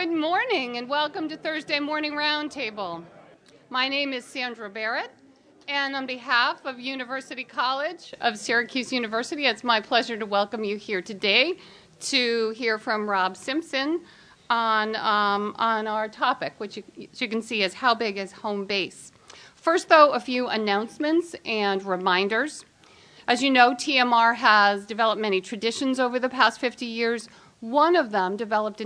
Good morning and welcome to Thursday Morning Roundtable. My name is Sandra Barrett, and on behalf of University College of Syracuse University, it's my pleasure to welcome you here today to hear from Rob Simpson on our topic, which you can see is how big is home base. First, though, a few announcements and reminders. As you know, TMR has developed many traditions over the past 50 years. One of them, begun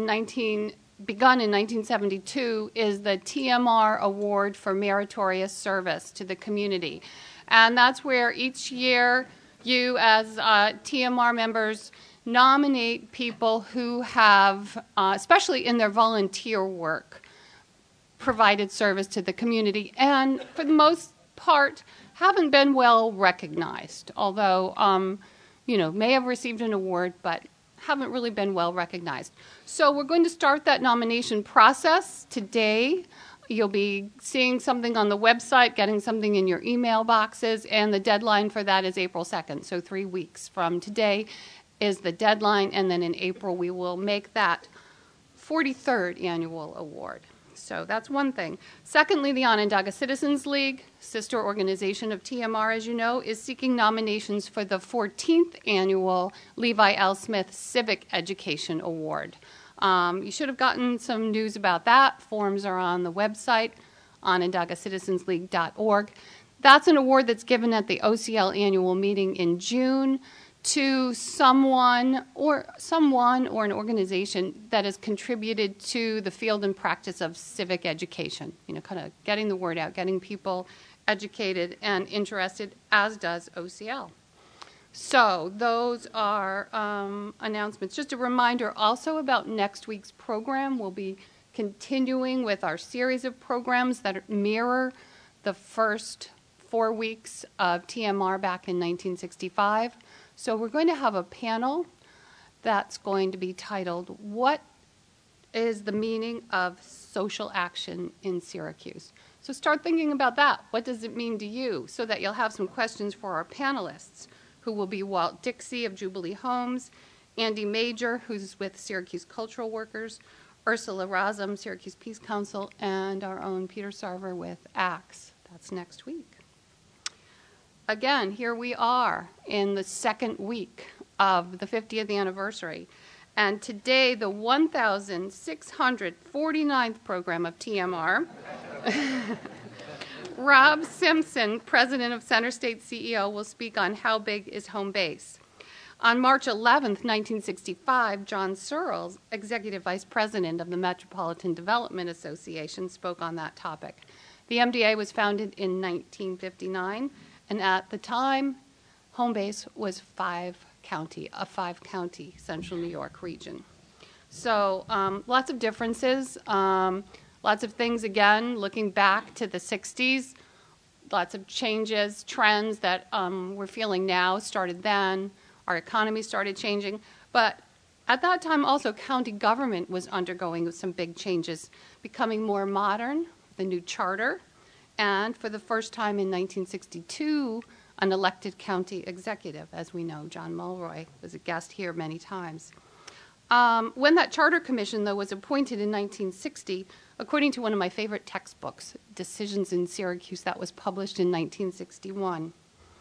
in 1972, is the TMR Award for Meritorious Service to the Community. And that's where each year you, as TMR members, nominate people who have, especially in their volunteer work, provided service to the community, and for the most part, haven't been well recognized, although, may have received an award, but haven't really been well recognized. So we're going to start that nomination process today. You'll be seeing something on the website, getting something in your email boxes, and the deadline for that is April 2nd, so 3 weeks from today is the deadline, and then in April we will make that 43rd annual award. So that's one thing. Secondly, the Onondaga Citizens League, sister organization of TMR, as you know, is seeking nominations for the 14th annual Levi L. Smith Civic Education Award. You should have gotten some news about that. Forms are on the website, onondagascitizensleague.org. That's an award that's given at the OCL annual meeting in June to someone or an organization that has contributed to the field and practice of civic education, kind of getting the word out, getting people educated and interested, as does OCL. So those are announcements. Just a reminder also about next week's program. We'll be continuing with our series of programs that mirror the first 4 weeks of TMR back in 1965. So we're going to have a panel that's going to be titled, What is the Meaning of Social Action in Syracuse? So start thinking about that. What does it mean to you? So that you'll have some questions for our panelists, who will be Walt Dixie of Jubilee Homes, Andy Major, who's with Syracuse Cultural Workers, Ursula Razum, Syracuse Peace Council, and our own Peter Sarver with ACTS. That's next week. Again, here we are in the second week of the 50th anniversary. And today, the 1,649th program of TMR, Rob Simpson, president of Center State CEO, will speak on how big is home base. On March 11th, 1965, John Searles, executive vice president of the Metropolitan Development Association, spoke on that topic. The MDA was founded in 1959. And at the time, home base was a five-county central New York region. So lots of differences, lots of things, again, looking back to the 60s, lots of changes, trends that we're feeling now started then. Our economy started changing. But at that time, also, county government was undergoing some big changes, becoming more modern, the new charter, and for the first time in 1962, an elected county executive. As we know, John Mulroy was a guest here many times. When that charter commission, though, was appointed in 1960, according to one of my favorite textbooks, Decisions in Syracuse, that was published in 1961,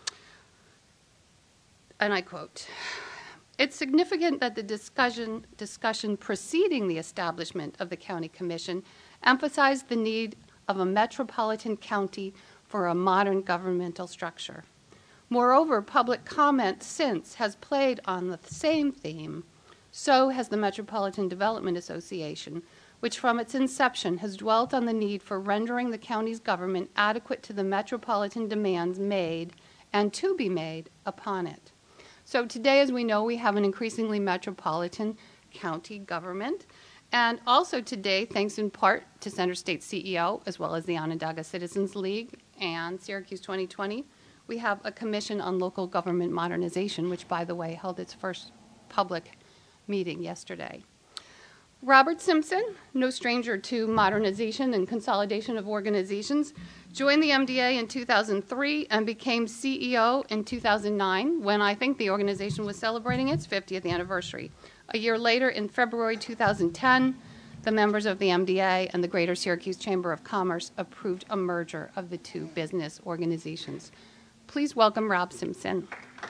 and I quote, "It's significant that the discussion preceding the establishment of the county commission emphasized the need of a metropolitan county for a modern governmental structure. Moreover, public comment since has played on the same theme. So has the Metropolitan Development Association, which from its inception has dwelt on the need for rendering the county's government adequate to the metropolitan demands made and to be made upon it." So today, as we know, we have an increasingly metropolitan county government. And also today, thanks in part to Center State CEO, as well as the Onondaga Citizens League and Syracuse 2020, we have a Commission on Local Government Modernization, which, by the way, held its first public meeting yesterday. Robert Simpson, no stranger to modernization and consolidation of organizations, joined the MDA in 2003 and became CEO in 2009, when I think the organization was celebrating its 50th anniversary. A year later, in February 2010, the members of the MDA and the Greater Syracuse Chamber of Commerce approved a merger of the two business organizations. Please welcome Rob Simpson.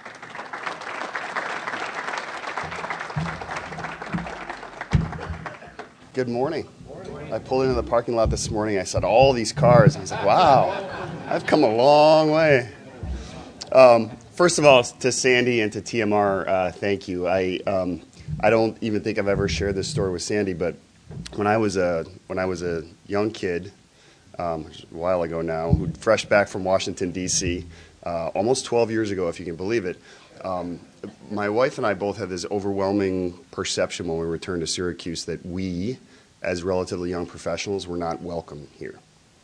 Good morning. I pulled into the parking lot this morning. I saw all these cars. I was like, wow, I've come a long way. First of all, to Sandy and to TMR, thank you. I don't even think I've ever shared this story with Sandy, but when I was a young kid, which is a while ago now, who fresh back from Washington, D.C., almost 12 years ago, if you can believe it, my wife and I both had this overwhelming perception when we returned to Syracuse that we, as relatively young professionals, were not welcome here.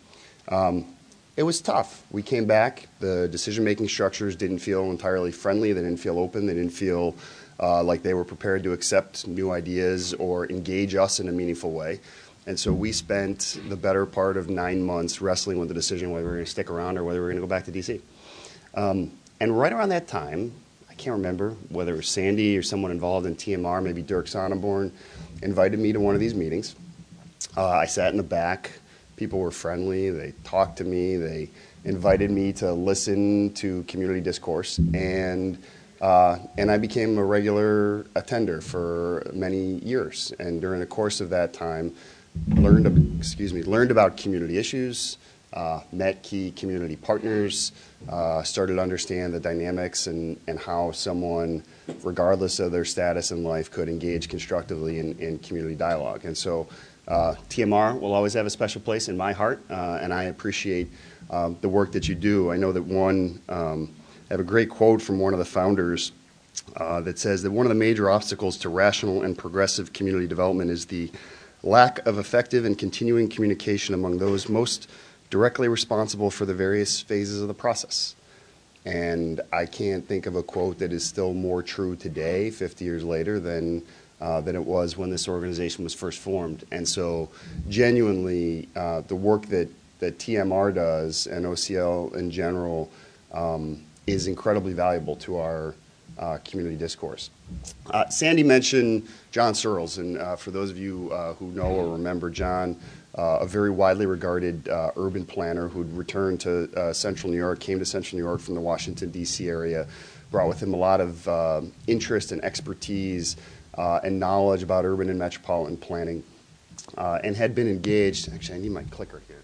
It was tough. We came back. The decision-making structures didn't feel entirely friendly. They didn't feel open. They didn't feel like they were prepared to accept new ideas or engage us in a meaningful way. And so we spent the better part of 9 months wrestling with the decision whether we were going to stick around or whether we were going to go back to D.C. And right around that time, I can't remember whether it was Sandy or someone involved in TMR, maybe Dirk Sonnenborn, invited me to one of these meetings. I sat in the back. People were friendly. They talked to me. They invited me to listen to community discourse, and I became a regular attender for many years. And during the course of that time, learned about community issues, met key community partners, started to understand the dynamics and how someone, regardless of their status in life, could engage constructively in community dialogue. And so TMR will always have a special place in my heart, and I appreciate the work that you do. I know that I have a great quote from one of the founders that says that one of the major obstacles to rational and progressive community development is the lack of effective and continuing communication among those most directly responsible for the various phases of the process. And I can't think of a quote that is still more true today, 50 years later, than it was when this organization was first formed. And so genuinely, the work that TMR does and OCL in general is incredibly valuable to our community discourse. Sandy mentioned John Searles, and for those of you who know or remember John, a very widely regarded urban planner who'd returned to Central New York, came to Central New York from the Washington, D.C. area, brought with him a lot of interest and expertise and knowledge about urban and metropolitan planning, and had been engaged. Actually, I need my clicker here.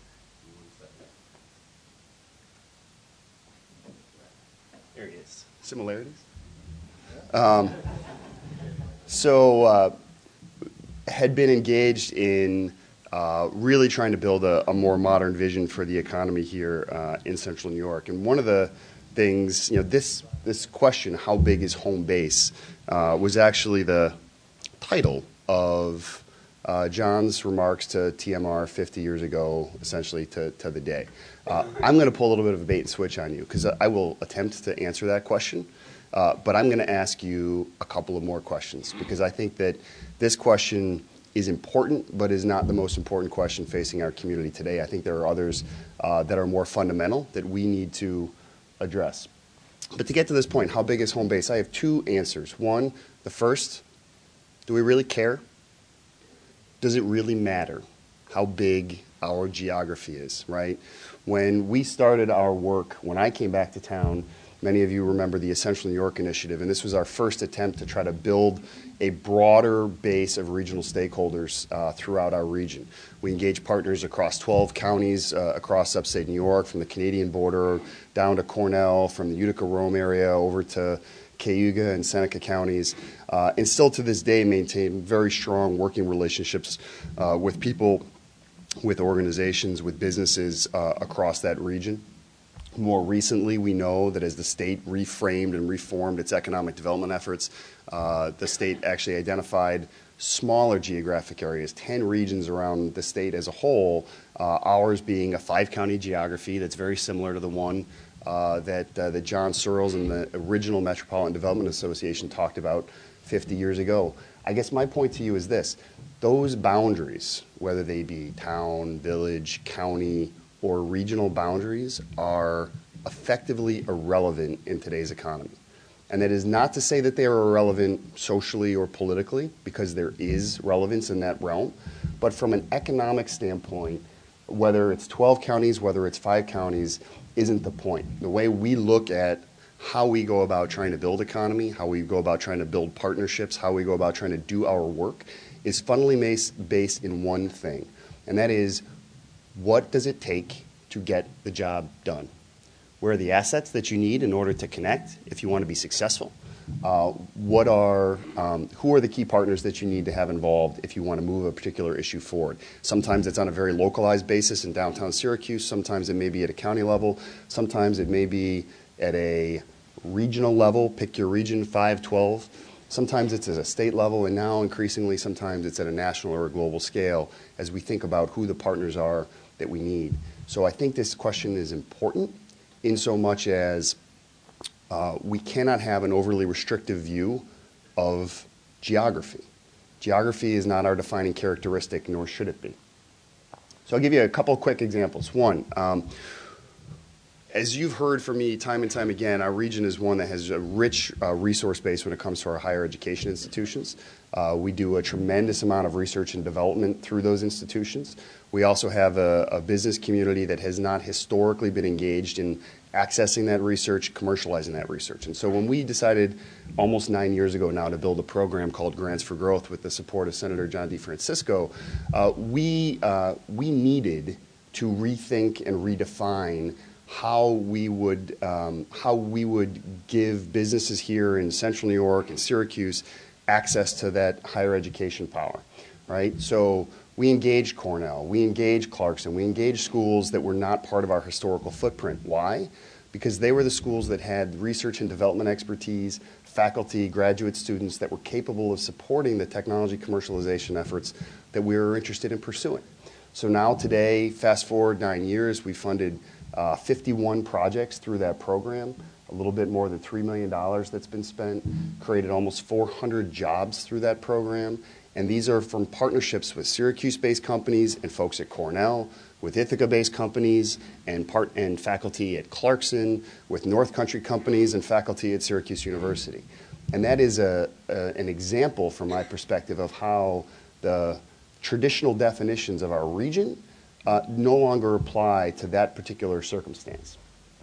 There he is. Similarities? Had been engaged in really trying to build a more modern vision for the economy here in Central New York. And one of the things, this question, how big is home base, was actually the title of John's remarks to TMR 50 years ago, essentially to the day. I'm going to pull a little bit of a bait and switch on you because I will attempt to answer that question, but I'm going to ask you a couple of more questions because I think that this question is important, but is not the most important question facing our community today. I think there are others that are more fundamental that we need to address. But to get to this point, how big is home base? I have two answers. One, the first, do we really care? Does it really matter how big our geography is, right? When we started our work, when I came back to town, many of you remember the Essential New York Initiative, and this was our first attempt to try to build a broader base of regional stakeholders throughout our region. We engaged partners across 12 counties across upstate New York, from the Canadian border down to Cornell, from the Utica-Rome area over to Cayuga and Seneca counties, and still to this day maintain very strong working relationships with people, with organizations, with businesses across that region. More recently, we know that as the state reframed and reformed its economic development efforts, the state actually identified smaller geographic areas, 10 regions around the state as a whole, ours being a 5-county geography that's very similar to the one that John Searles and the original Metropolitan Development Association talked about 50 years ago. I guess my point to you is this. Those boundaries, whether they be town, village, county, or regional boundaries, are effectively irrelevant in today's economy. And that is not to say that they are irrelevant socially or politically, because there is relevance in that realm. But from an economic standpoint, whether it's 12 counties, whether it's 5 counties, isn't the point. The way we look at how we go about trying to build economy, how we go about trying to build partnerships, how we go about trying to do our work is fundamentally based in one thing, and that is, what does it take to get the job done? Where are the assets that you need in order to connect if you want to be successful? Who are the key partners that you need to have involved if you want to move a particular issue forward? Sometimes it's on a very localized basis in downtown Syracuse. Sometimes it may be at a county level. Sometimes it may be at a regional level. Pick your region, 5, 12. Sometimes it's at a state level, and now increasingly sometimes it's at a national or a global scale as we think about who the partners are that we need. So I think this question is important in so much as we cannot have an overly restrictive view of geography. Geography is not our defining characteristic, nor should it be. So I'll give you a couple of quick examples. One, as you've heard from me time and time again, our region is one that has a rich resource base when it comes to our higher education institutions. We do a tremendous amount of research and development through those institutions. We also have a business community that has not historically been engaged in accessing that research, commercializing that research. And so when we decided almost 9 years ago now to build a program called Grants for Growth with the support of Senator John DeFrancisco, we needed to rethink and redefine how we would give businesses here in Central New York and Syracuse access to that higher education power, right? So we engaged Cornell, we engaged Clarkson, we engaged schools that were not part of our historical footprint. Why? Because they were the schools that had research and development expertise, faculty, graduate students that were capable of supporting the technology commercialization efforts that we were interested in pursuing. So now today, fast forward 9 years, we funded 51 projects through that program, a little bit more than $3 million that's been spent, created almost 400 jobs through that program. And these are from partnerships with Syracuse-based companies and folks at Cornell, with Ithaca-based companies and faculty at Clarkson, with North Country companies and faculty at Syracuse University. And that is an example, from my perspective, of how the traditional definitions of our region no longer apply to that particular circumstance.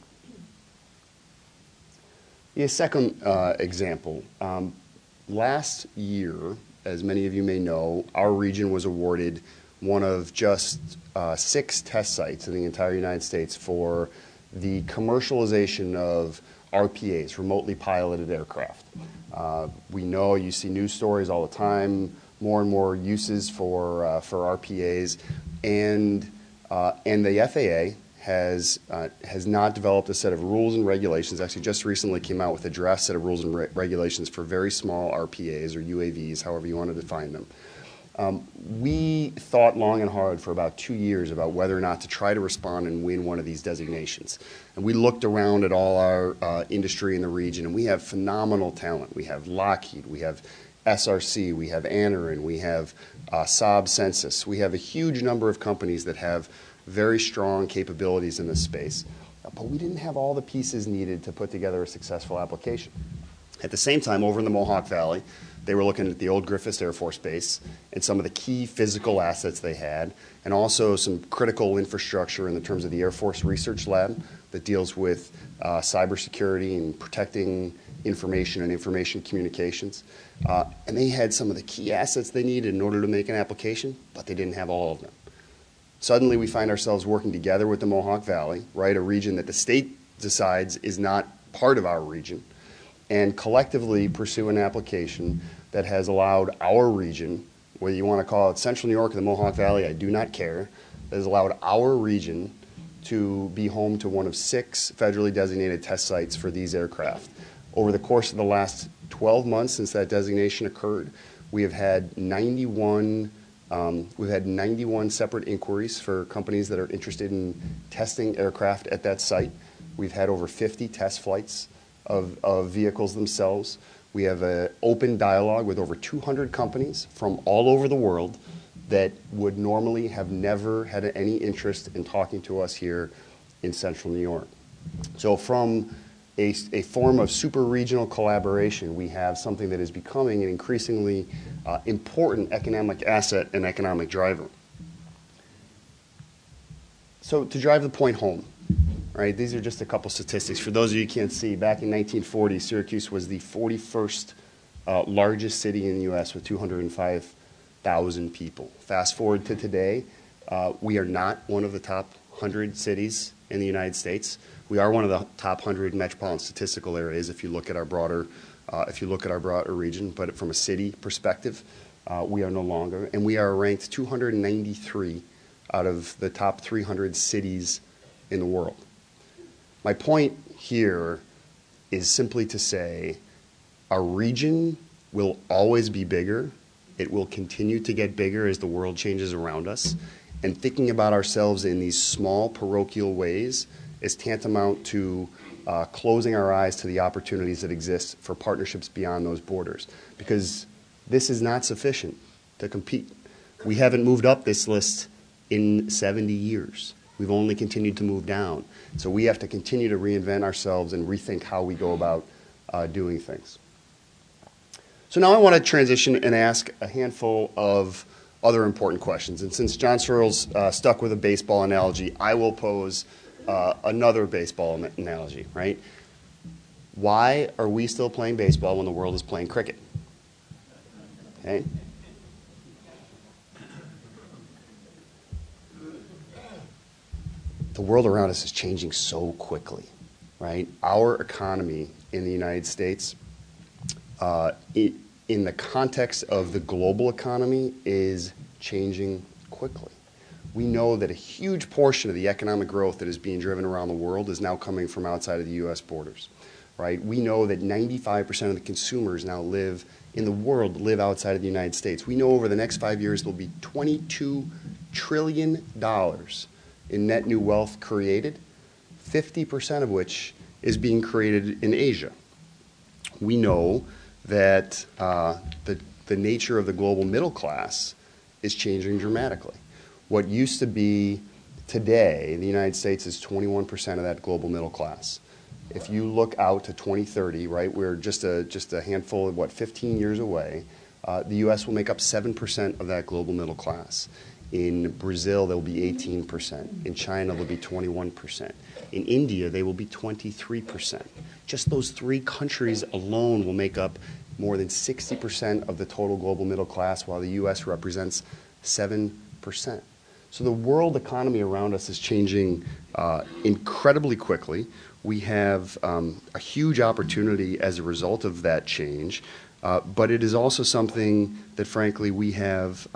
The second example, last year, as many of you may know, our region was awarded one of just 6 test sites in the entire United States for the commercialization of RPAs, remotely piloted aircraft. We know, you see news stories all the time, more and more uses for RPAs, and the FAA has not developed a set of rules and regulations. Actually, just recently came out with a draft set of rules and regulations for very small RPAs or UAVs, however you want to define them. We thought long and hard for about 2 years about whether or not to try to respond and win one of these designations. And we looked around at all our industry in the region, and we have phenomenal talent. We have Lockheed, we have SRC, we have Anaren, we have Saab Census. We have a huge number of companies that have very strong capabilities in this space. But we didn't have all the pieces needed to put together a successful application. At the same time, over in the Mohawk Valley, they were looking at the old Griffiss Air Force Base and some of the key physical assets they had, and also some critical infrastructure in the terms of the Air Force Research Lab that deals with cybersecurity and protecting information and information communications. And they had some of the key assets they needed in order to make an application, but they didn't have all of them. Suddenly, we find ourselves working together with the Mohawk Valley, right, a region that the state decides is not part of our region, and collectively pursue an application that has allowed our region, whether you want to call it Central New York or the Mohawk Valley, I do not care, that has allowed our region to be home to one of 6 federally designated test sites for these aircraft. Over the course of the last 12 months since that designation occurred, we have had 91 separate inquiries for companies that are interested in testing aircraft at that site. We've had over 50 test flights of vehicles themselves. We have an open dialogue with over 200 companies from all over the world that would normally have never had any interest in talking to us here in Central New York. So from a form of super-regional collaboration, we have something that is becoming an increasingly important economic asset and economic driver. So to drive the point home, right, these are just a couple statistics. For those of you who can't see, back in 1940, Syracuse was the 41st largest city in the U.S. with 205,000 people. Fast forward to today, we are not one of the top 100 cities in the United States. We are one of the top 100 metropolitan statistical areas if you look at our broader region. But from a city perspective, we are no longer, and we are ranked 293 out of the top 300 cities in the world. My point here is simply to say our region will always be bigger. It will continue to get bigger as the world changes around us. And thinking about ourselves in these small parochial ways is tantamount to closing our eyes to the opportunities that exist for partnerships beyond those borders. Because this is not sufficient to compete. We haven't moved up this list in 70 years. We've only continued to move down. So we have to continue to reinvent ourselves and rethink how we go about doing things. So now I want to transition and ask a handful of other important questions. And since John Searles stuck with a baseball analogy, I will pose another baseball analogy, right? Why are we still playing baseball when the world is playing cricket? Okay. The world around us is changing so quickly, right? Our economy in the United States, in the context of the global economy, is changing quickly. We know that a huge portion of the economic growth that is being driven around the world is now coming from outside of the U.S. borders, right? We know that 95% of the consumers now live in the world live outside of the United States. We know over the next 5 years there will be $22 trillion in net new wealth created, 50% of which is being created in Asia. We know that the nature of the global middle class is changing dramatically. What used to be today, the United States is 21% of that global middle class. If you look out to 2030, right, we're just a handful of, 15 years away, the U.S. will make up 7% of that global middle class. In Brazil, there will be 18%. In China, there will be 21%. In India, they will be 23%. Just those three countries alone will make up more than 60% of the total global middle class, while the U.S. represents 7%. So the world economy around us is changing incredibly quickly. We have a huge opportunity as a result of that change, but it is also something that, frankly, we have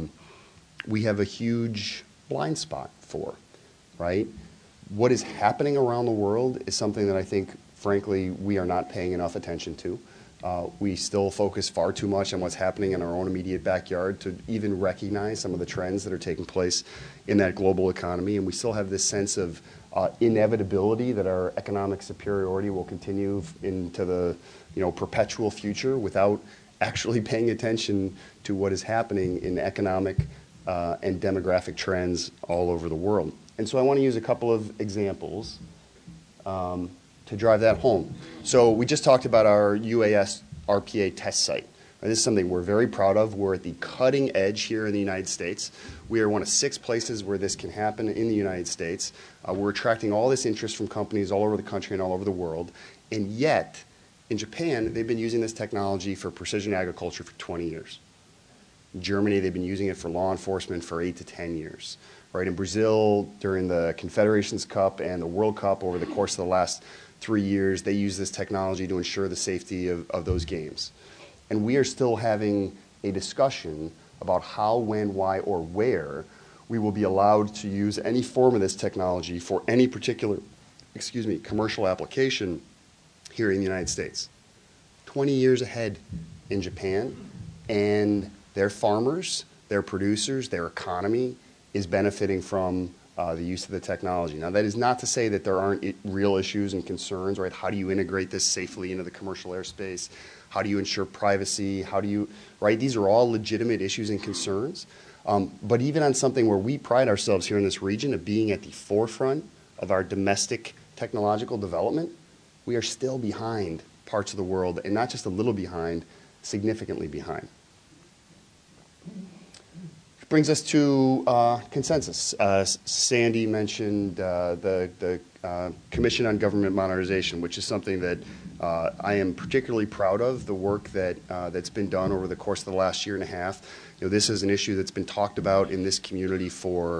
a huge blind spot for, right? What is happening around the world is something that I think, frankly, we are not paying enough attention to. We still focus far too much on what's happening in our own immediate backyard to even recognize some of the trends that are taking place in that global economy. And we still have this sense of inevitability that our economic superiority will continue into the perpetual future without actually paying attention to what is happening in economic and demographic trends all over the world. And so I want to use a couple of examples to drive that home. So we just talked about our UAS RPA test site. This is something we're very proud of. We're at the cutting edge here in the United States. We are one of 6 places where this can happen in the United States. We're attracting all this interest from companies all over the country and all over the world. And yet, in Japan, they've been using this technology for precision agriculture for 20 years. In Germany, they've been using it for law enforcement for 8 to 10 years. Right? In Brazil, during the Confederations Cup and the World Cup over the course of the last 3 years, they use this technology to ensure the safety of those games. And we are still having a discussion about how, when, why, or where we will be allowed to use any form of this technology for any particular, commercial application here in the United States. 20 years ahead in Japan, and their farmers, their producers, their economy is benefiting from the use of the technology. Now, that is not to say that there aren't real issues and concerns, right? How do you integrate this safely into the commercial airspace? How do you ensure privacy? Right? These are all legitimate issues and concerns. But even on something where we pride ourselves here in this region of being at the forefront of our domestic technological development, we are still behind parts of the world, and not just a little behind, significantly behind. Which brings us to consensus. Sandy mentioned the Commission on Government Modernization, which is something that I am particularly proud of, the work that's been done over the course of the last year and a half. This is an issue that's been talked about in this community for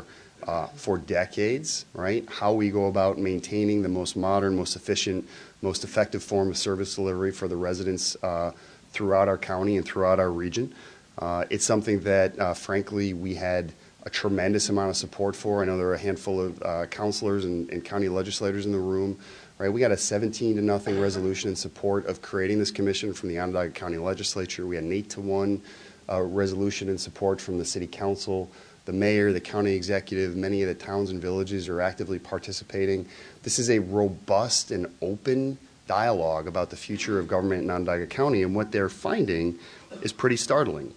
decades, right? How we go about maintaining the most modern, most efficient, most effective form of service delivery for the residents throughout our county and throughout our region. It's something that, frankly, we had a tremendous amount of support for. I know there were a handful of counselors and county legislators in the room. Right, we got a 17-0 resolution in support of creating this commission from the Onondaga County Legislature. We had an 8-1 resolution in support from the City Council. The mayor, the county executive, many of the towns and villages are actively participating. This is a robust and open dialogue about the future of government in Onondaga County, and what they're finding is pretty startling.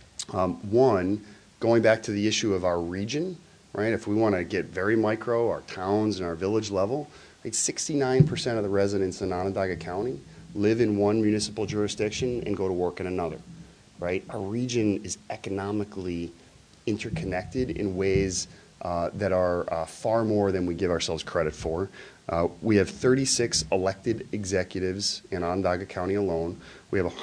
One, going back to the issue of our region, right? If we want to get very micro, our towns and our village level, like 69% of the residents in Onondaga County live in one municipal jurisdiction and go to work in another, right? Our region is economically interconnected in ways that are far more than we give ourselves credit for. We have 36 elected executives in Onondaga County alone. We have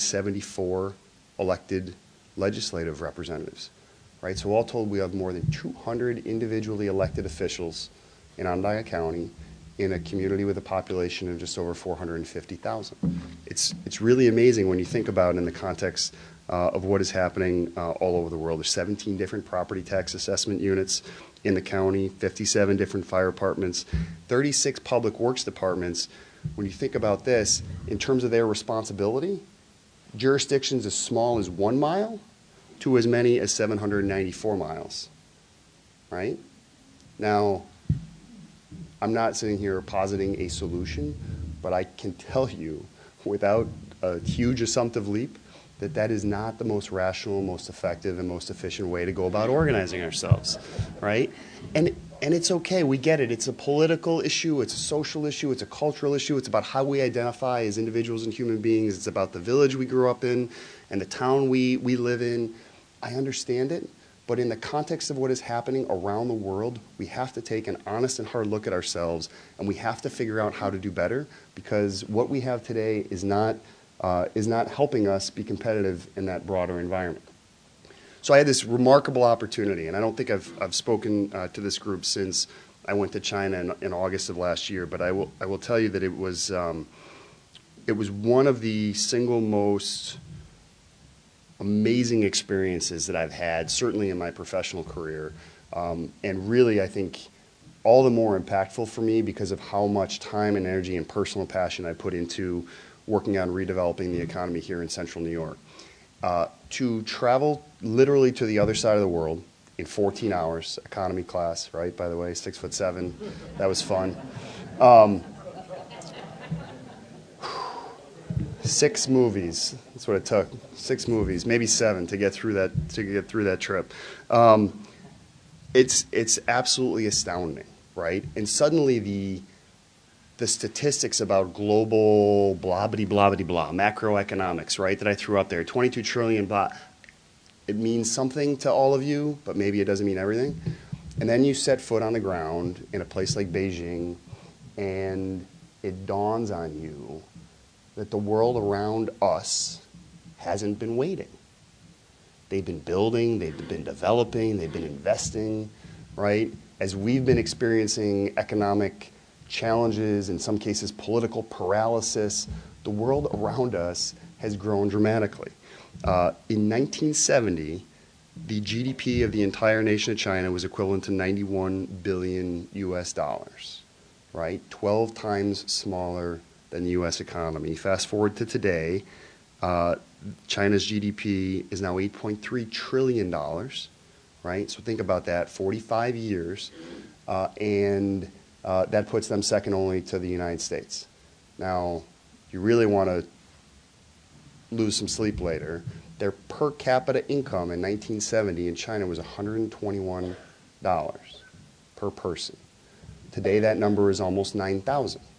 174 elected legislative representatives, right? So all told, we have more than 200 individually elected officials in Onondaga County in a community with a population of just over 450,000. It's really amazing when you think about it in the context of what is happening all over the world. There's 17 different property tax assessment units in the county, 57 different fire departments, 36 public works departments. When you think about this, in terms of their responsibility, jurisdictions as small as 1 mile to as many as 794 miles, right? Now, I'm not sitting here positing a solution, but I can tell you without a huge assumptive leap that that is not the most rational, most effective, and most efficient way to go about organizing ourselves, right? And it's okay, we get it. It's a political issue, it's a social issue, it's a cultural issue, it's about how we identify as individuals and human beings, it's about the village we grew up in and the town we live in. I understand it, but in the context of what is happening around the world, we have to take an honest and hard look at ourselves, and we have to figure out how to do better, because what we have today is not helping us be competitive in that broader environment. So I had this remarkable opportunity, and I don't think I've spoken to this group since I went to China in August of last year, but I will tell you that it was one of the single most amazing experiences that I've had, certainly in my professional career, and really I think all the more impactful for me because of how much time and energy and personal passion I put into working on redeveloping the economy here in central New York. To travel literally to the other side of the world in 14 hours, economy class, right, by the way, 6'7", that was fun. 6 movies, that's what it took, 6 movies, maybe 7 to get through that trip. It's absolutely astounding, right? And suddenly the statistics about global blah-bitty-blah-bitty-blah, macroeconomics, right, that I threw up there, 22 trillion blah, it means something to all of you, but maybe it doesn't mean everything. And then you set foot on the ground in a place like Beijing, and it dawns on you that the world around us hasn't been waiting. They've been building, they've been developing, they've been investing, right? As we've been experiencing economic challenges, in some cases political paralysis, the world around us has grown dramatically. In 1970, the GDP of the entire nation of China was equivalent to 91 billion US dollars, right? 12 times smaller than the US economy. Fast forward to today, China's GDP is now $8.3 trillion, right? So think about that, 45 years, and that puts them second only to the United States. Now, you really want to lose some sleep later. Their per capita income in 1970 in China was $121 per person. Today that number is almost 9,000.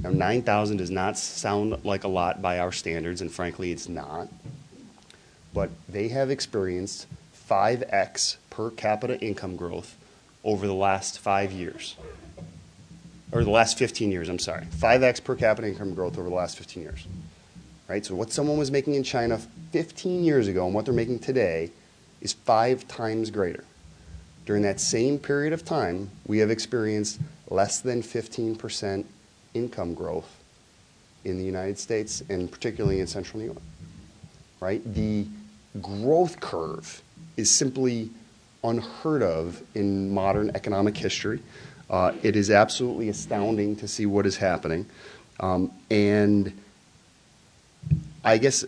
Now, 9,000 does not sound like a lot by our standards, and frankly, it's not. But they have experienced 5x per capita income growth over the last 5 years. Or the last 15 years, I'm sorry. 5x per capita income growth over the last 15 years. Right? So what someone was making in China 15 years ago and what they're making today is 5 times greater. During that same period of time, we have experienced less than 15% income growth in the United States, and particularly in central New York. Right? The growth curve is simply unheard of in modern economic history. It is absolutely astounding to see what is happening. And I guess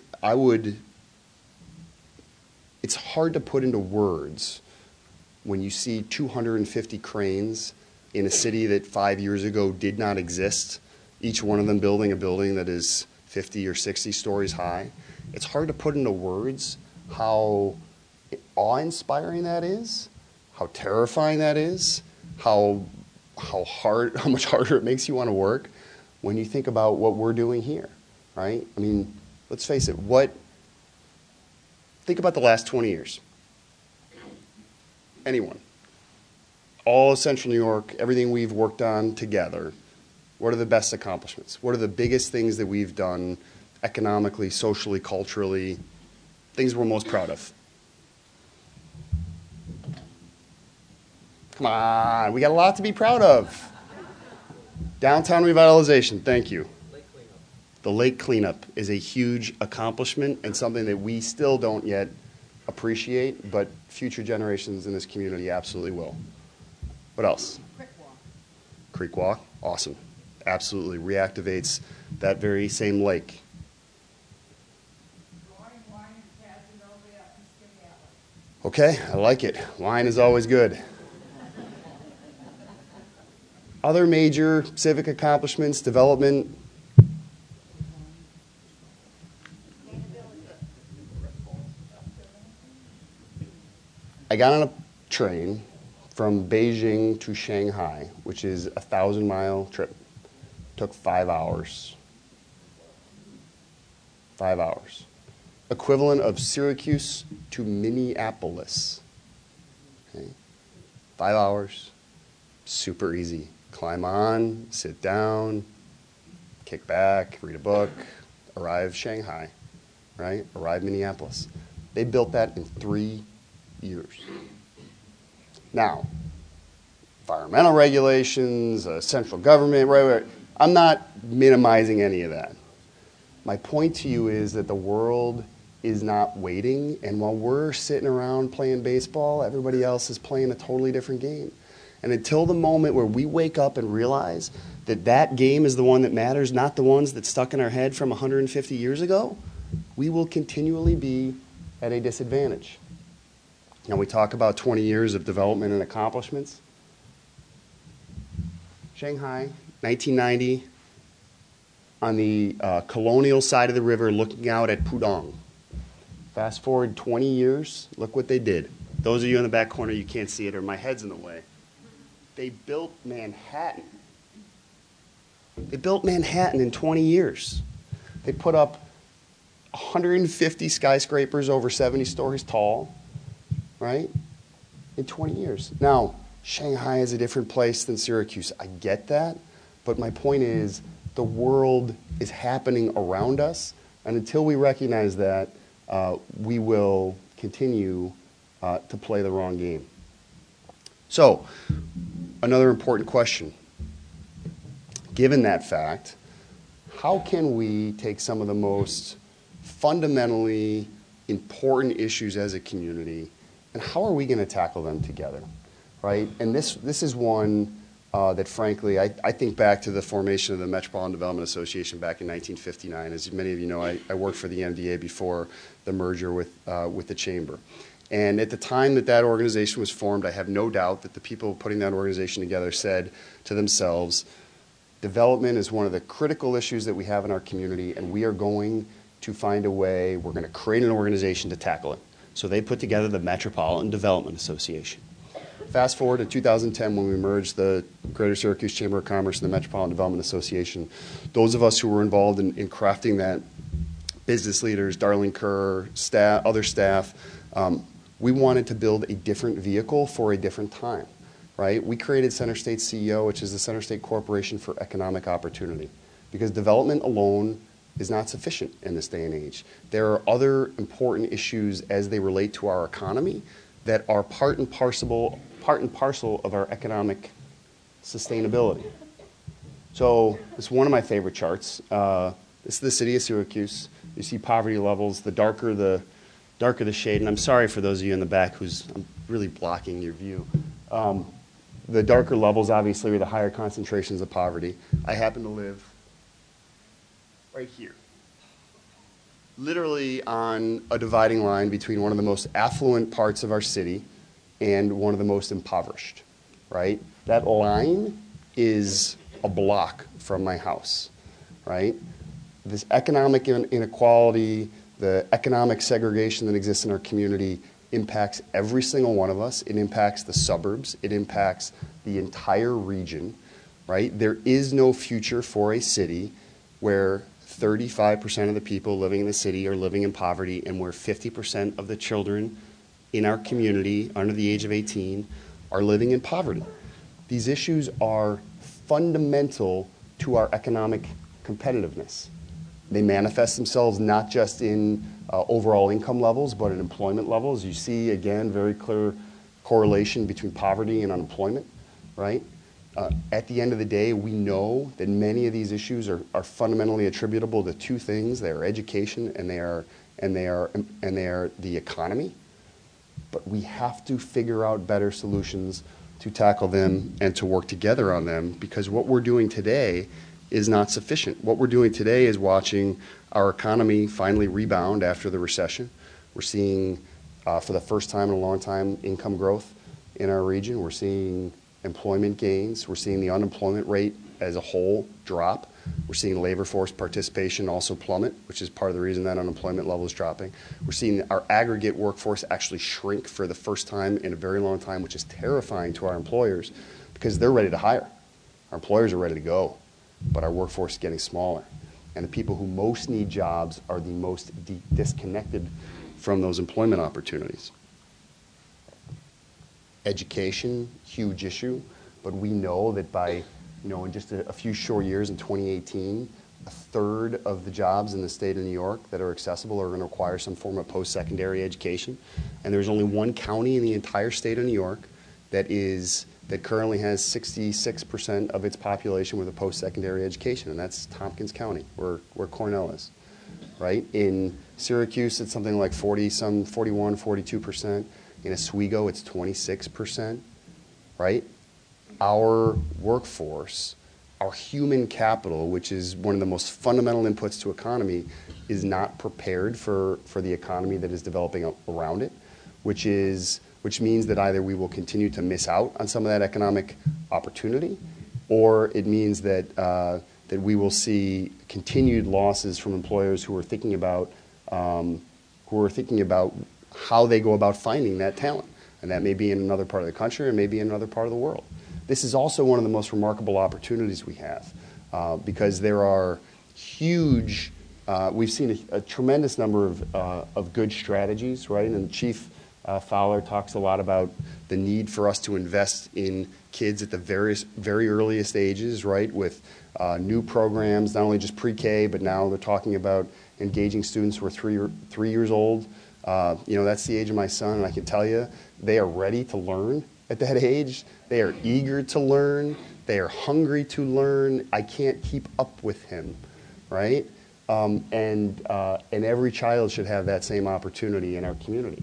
it's hard to put into words when you see 250 cranes in a city that 5 years ago did not exist, each one of them building a building that is 50 or 60 stories high. It's hard to put into words how awe-inspiring that is, how terrifying that is, how much harder it makes you want to work when you think about what we're doing here, right? I mean, let's face it, think about the last 20 years. Anyone. All of Central New York, everything we've worked on together, what are the best accomplishments? What are the biggest things that we've done economically, socially, culturally, things we're most proud of? Come on, we got a lot to be proud of. Downtown revitalization, thank you. The lake cleanup is a huge accomplishment and something that we still don't yet appreciate, but future generations in this community absolutely will. What else? Creek Walk, awesome. Absolutely reactivates that very same lake. Okay, I like it. Wine is always good. Other major civic accomplishments, development. I got on a train from Beijing to Shanghai, which is a 1,000-mile trip. Took 5 hours. 5 hours. Equivalent of Syracuse to Minneapolis. Okay. 5 hours. Super easy. Climb on, sit down, kick back, read a book, arrive Shanghai, right? Arrive Minneapolis. They built that in 3 years. Now, environmental regulations, central government, right. I'm not minimizing any of that. My point to you is that the world is not waiting, and while we're sitting around playing baseball, everybody else is playing a totally different game. And until the moment where we wake up and realize that that game is the one that matters, not the ones that stuck in our head from 150 years ago, we will continually be at a disadvantage. Now, we talk about 20 years of development and accomplishments. Shanghai, 1990, on the colonial side of the river looking out at Pudong. Fast forward 20 years, look what they did. Those of you in the back corner, you can't see it or my head's in the way. They built Manhattan. They built Manhattan in 20 years. They put up 150 skyscrapers over 70 stories tall, right, in 20 years. Now, Shanghai is a different place than Syracuse. I get that, but my point is the world is happening around us, and until we recognize that, we will continue to play the wrong game. So, another important question. Given that fact, how can we take some of the most fundamentally important issues as a community, and how are we going to tackle them together, right? And this is one that, frankly, I think back to the formation of the Metropolitan Development Association back in 1959. As many of you know, I worked for the MDA before the merger with the Chamber. And at the time that organization was formed, I have no doubt that the people putting that organization together said to themselves, development is one of the critical issues that we have in our community, and we are going to find a way, we're going to create an organization to tackle it. So they put together the Metropolitan Development Association. fast forward to 2010 when we merged the Greater Syracuse Chamber of Commerce and the Metropolitan Development Association. Those of us who were involved in crafting that, business leaders, Darlene Kerr, staff, other staff, we wanted to build a different vehicle for a different time, right? We created Center State CEO, which is the Center State Corporation for Economic Opportunity, because development alone is not sufficient in this day and age. There are other important issues as they relate to our economy that are part and parcel of our economic sustainability. So it's one of my favorite charts. This is the city of Syracuse. You see poverty levels. The darker the shade, and I'm sorry for those of you in the back I'm really blocking your view. The darker levels, obviously, are the higher concentrations of poverty. I happen to live right here, literally on a dividing line between one of the most affluent parts of our city and one of the most impoverished, right? That line is a block from my house, right? This economic inequality, the economic segregation that exists in our community impacts every single one of us. It impacts the suburbs. It impacts the entire region, right? There is no future for a city where 35% of the people living in the city are living in poverty and where 50% of the children in our community under the age of 18 are living in poverty. These issues are fundamental to our economic competitiveness. They manifest themselves not just in overall income levels, but in employment levels. You see, again, very clear correlation between poverty and unemployment, right? At the end of the day, we know that many of these issues are fundamentally attributable to two things. They are education and they are the economy. But we have to figure out better solutions to tackle them and to work together on them, because what we're doing today is not sufficient. What we're doing today is watching our economy finally rebound after the recession. We're seeing, for the first time in a long time, income growth in our region. We're seeing employment gains. We're seeing the unemployment rate as a whole drop. We're seeing labor force participation also plummet, which is part of the reason that unemployment level is dropping. We're seeing our aggregate workforce actually shrink for the first time in a very long time, which is terrifying to our employers because they're ready to hire. Our employers are ready to go, but our workforce is getting smaller. And the people who most need jobs are the most disconnected from those employment opportunities. Education, huge issue, but we know that by, in just a few short years in 2018, a third of the jobs in the state of New York that are accessible are going to require some form of post-secondary education. And there's only one county in the entire state of New York that currently has 66% of its population with a post-secondary education, and that's Tompkins County, where Cornell is, right? In Syracuse, it's something like 41, 42%. In Oswego, it's 26%, right? Our workforce, our human capital, which is one of the most fundamental inputs to economy, is not prepared for the economy that is developing around it, which means that either we will continue to miss out on some of that economic opportunity, or it means that we will see continued losses from employers who are thinking about how they go about finding that talent. And that may be in another part of the country or maybe in another part of the world. This is also one of the most remarkable opportunities we have because there are huge, we've seen a tremendous number of good strategies, right? And Chief Fowler talks a lot about the need for us to invest in kids at the very earliest ages, right? With new programs, not only just pre-K, but now they're talking about engaging students who are 3 years old. That's the age of my son, and I can tell you, they are ready to learn at that age. They are eager to learn. They are hungry to learn. I can't keep up with him, right? And every child should have that same opportunity in our community.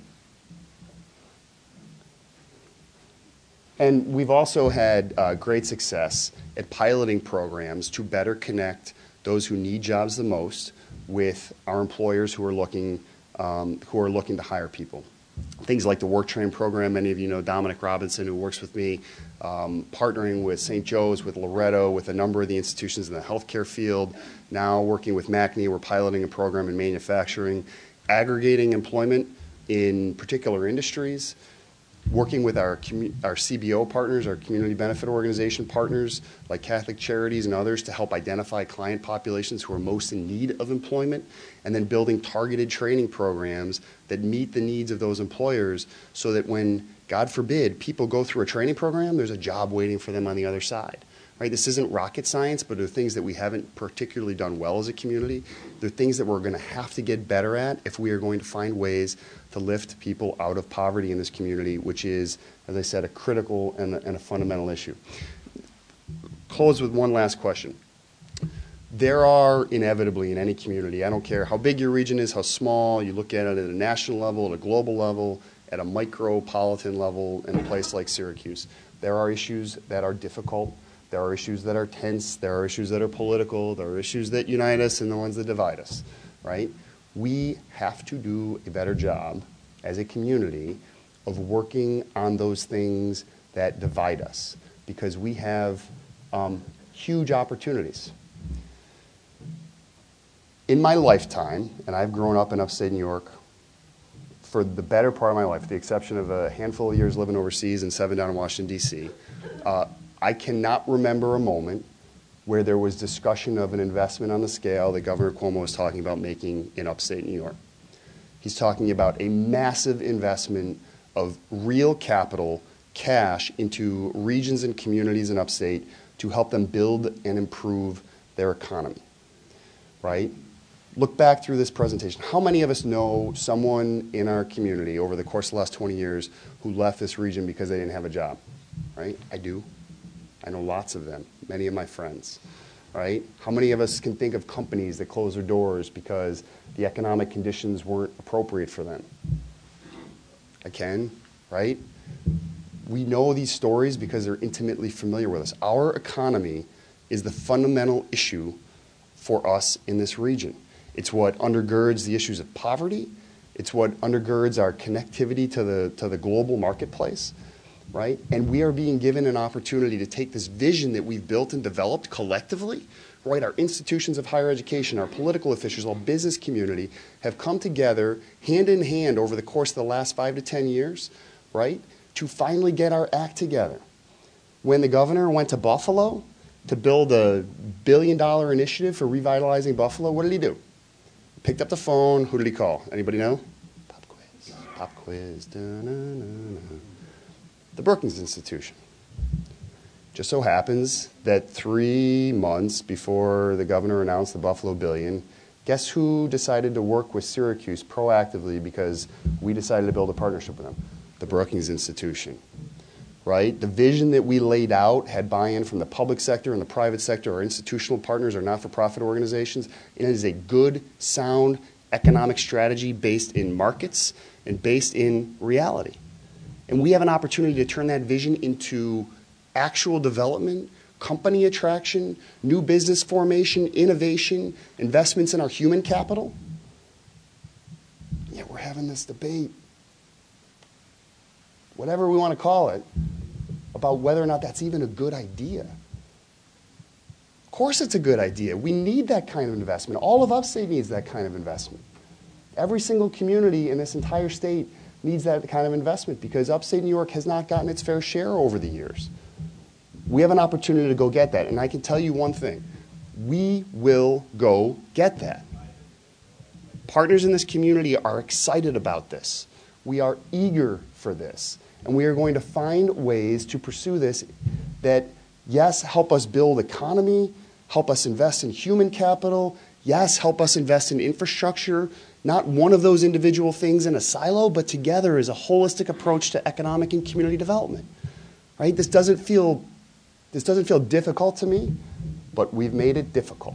And we've also had great success at piloting programs to better connect those who need jobs the most with our employers who are looking to hire people. Things like the Work Train program. Many of you know Dominic Robinson, who works with me, partnering with St. Joe's, with Loretto, with a number of the institutions in the healthcare field. Now working with MACNY, we're piloting a program in manufacturing, aggregating employment in particular industries, working with our CBO partners, our community benefit organization partners, like Catholic Charities and others, to help identify client populations who are most in need of employment, and then building targeted training programs that meet the needs of those employers so that when, God forbid, people go through a training program, there's a job waiting for them on the other side. Right? This isn't rocket science, but they're things that we haven't particularly done well as a community. They're things that we're going to have to get better at if we are going to find ways to lift people out of poverty in this community, which is, as I said, a critical and a fundamental issue. Close with one last question. There are inevitably in any community, I don't care how big your region is, how small, you look at it at a national level, at a global level, at a micropolitan level in a place like Syracuse, there are issues that are difficult. There are issues that are tense. There are issues that are political. There are issues that unite us and the ones that divide us, right? We have to do a better job as a community of working on those things that divide us, because we have huge opportunities. In my lifetime, and I've grown up in upstate New York for the better part of my life, with the exception of a handful of years living overseas and 7 down in Washington, D.C., I cannot remember a moment where there was discussion of an investment on the scale that Governor Cuomo was talking about making in upstate New York. He's talking about a massive investment of real capital, cash, into regions and communities in upstate to help them build and improve their economy, right? Look back through this presentation. How many of us know someone in our community over the course of the last 20 years who left this region because they didn't have a job, right? I do. I know lots of them, many of my friends, right? How many of us can think of companies that closed their doors because the economic conditions weren't appropriate for them? I can, right? We know these stories because they're intimately familiar with us. Our economy is the fundamental issue for us in this region. It's what undergirds the issues of poverty. It's what undergirds our connectivity to the global marketplace. Right? And we are being given an opportunity to take this vision that we've built and developed collectively, right? Our institutions of higher education, our political officials, our business community have come together hand in hand over the course of the last 5 to 10 years, right? To finally get our act together. When the governor went to Buffalo to build a $1 billion initiative for revitalizing Buffalo, what did he do? Picked up the phone. Who did he call? Anybody know? Pop quiz. Pop quiz. Da-na-na-na. The Brookings Institution. Just so happens that 3 months before the governor announced the Buffalo Billion, guess who decided to work with Syracuse proactively because we decided to build a partnership with them? The Brookings Institution, right? The vision that we laid out had buy-in from the public sector and the private sector, our institutional partners, our not-for-profit organizations. It is a good, sound economic strategy based in markets and based in reality. And we have an opportunity to turn that vision into actual development, company attraction, new business formation, innovation, investments in our human capital. Yet we're having this debate, whatever we want to call it, about whether or not that's even a good idea. Of course it's a good idea. We need that kind of investment. All of upstate needs that kind of investment. Every single community in this entire state needs that kind of investment because upstate New York has not gotten its fair share over the years. We have an opportunity to go get that, and I can tell you one thing. We will go get that. Partners in this community are excited about this. We are eager for this, and we are going to find ways to pursue this that, yes, help us build economy, help us invest in human capital, yes, help us invest in infrastructure, not one of those individual things in a silo, but together as a holistic approach to economic and community development. Right? This doesn't feel difficult to me, but we've made it difficult.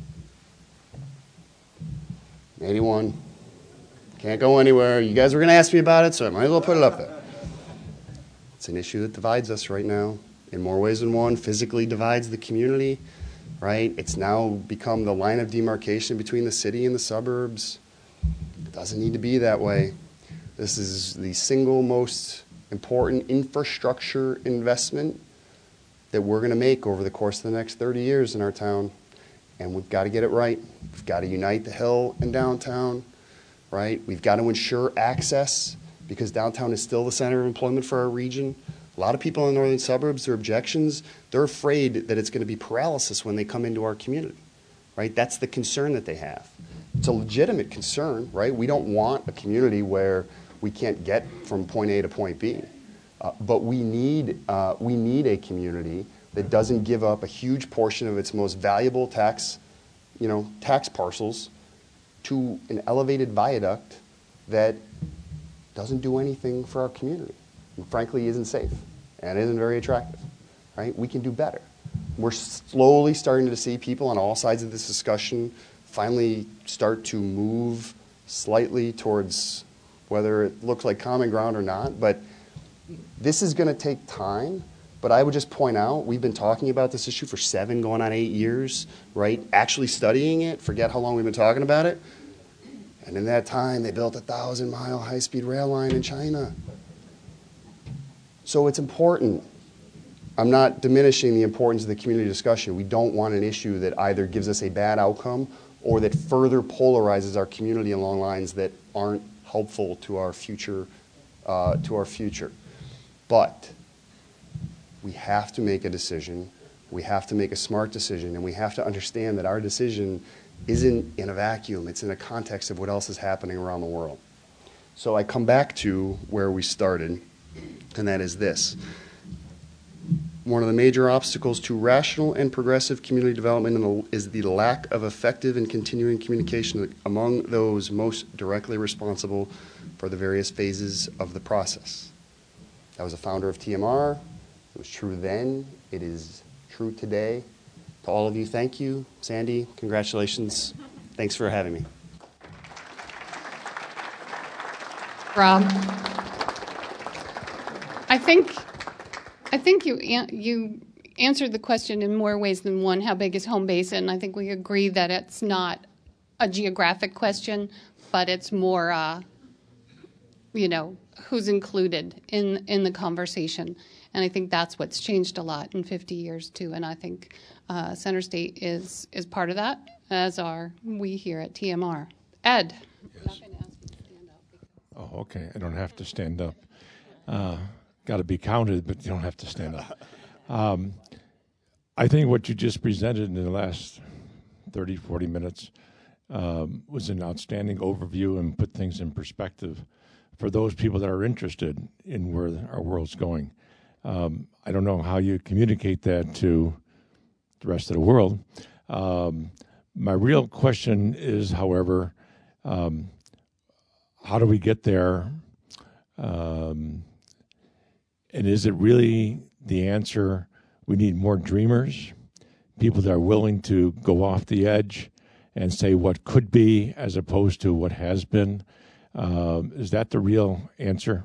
81. Can't go anywhere. You guys were going to ask me about it, so I might as well put it up there. It's an issue that divides us right now in more ways than one. Physically divides the community, right? It's now become the line of demarcation between the city and the suburbs. It doesn't need to be that way. This is the single most important infrastructure investment that we're going to make over the course of the next 30 years in our town. And we've got to get it right. We've got to unite the hill and downtown, right? We've got to ensure access because downtown is still the center of employment for our region. A lot of people in the northern suburbs, their objections, they're afraid that it's going to be paralysis when they come into our community, right? That's the concern that they have. It's a legitimate concern, right? We don't want a community where we can't get from point A to point B. But we need a community that doesn't give up a huge portion of its most valuable tax parcels to an elevated viaduct that doesn't do anything for our community, and frankly isn't safe and isn't very attractive, right? We can do better. We're slowly starting to see people on all sides of this discussion finally start to move slightly towards whether it looks like common ground or not, but this is going to take time. But I would just point out, we've been talking about this issue for 7 going on 8 years, right? Actually studying it, forget how long we've been talking about it. And in that time, they built a 1,000-mile high-speed rail line in China. So it's important. I'm not diminishing the importance of the community discussion. We don't want an issue that either gives us a bad outcome or that further polarizes our community along lines that aren't helpful to our future. But we have to make a decision. We have to make a smart decision, and we have to understand that our decision isn't in a vacuum. It's in a context of what else is happening around the world. So I come back to where we started, and that is this. One of the major obstacles to rational and progressive community development is the lack of effective and continuing communication among those most directly responsible for the various phases of the process. I was a founder of TMR. It was true then. It is true today. To all of you, thank you. Sandy, congratulations. Thanks for having me. Rob, I think you answered the question in more ways than one. How big is home basin? I think we agree that it's not a geographic question, but it's more, who's included in the conversation. And I think that's what's changed a lot in 50 years, too. And I think Center State is part of that, as are we here at TMR. Ed. Yes. Oh, okay. I don't have to stand up. Got to be counted, but you don't have to stand up. I think what you just presented in the last 30, 40 minutes was an outstanding overview and put things in perspective for those people that are interested in where our world's going. I don't know how you communicate that to the rest of the world. My real question is, however, how do we get there? And is it really the answer? We need more dreamers, people that are willing to go off the edge and say what could be as opposed to what has been. Is that the real answer?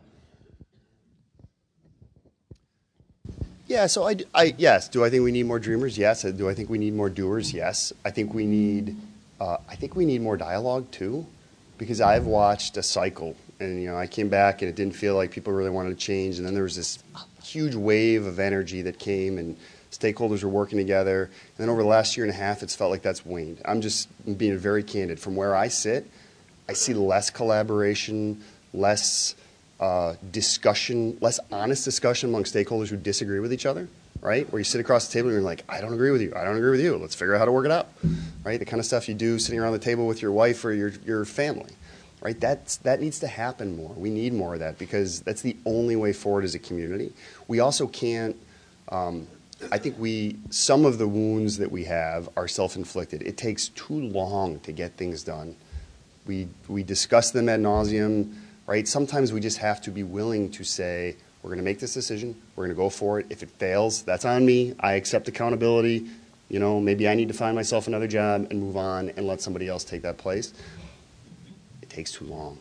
Yeah, so yes. Do I think we need more dreamers? Yes. Do I think we need more doers? Yes. I think we need more dialogue too, because I've watched a cycle, and I came back and it didn't feel like people really wanted to change, and then there was this huge wave of energy that came, and stakeholders were working together, and then over the last year and a half, it's felt like that's waned. I'm just being very candid. From where I sit, I see less collaboration, less discussion, less honest discussion among stakeholders who disagree with each other, right? Where you sit across the table and you're like, I don't agree with you. I don't agree with you. Let's figure out how to work it out, right? The kind of stuff you do sitting around the table with your wife or your family, right? That needs to happen more. We need more of that because that's the only way forward as a community. We also can't, I think some of the wounds that we have are self-inflicted. It takes too long to get things done. We discuss them ad nauseum, right? Sometimes we just have to be willing to say, we're going to make this decision. We're going to go for it. If it fails, that's on me. I accept accountability. Maybe I need to find myself another job and move on and let somebody else take that place. It takes too long.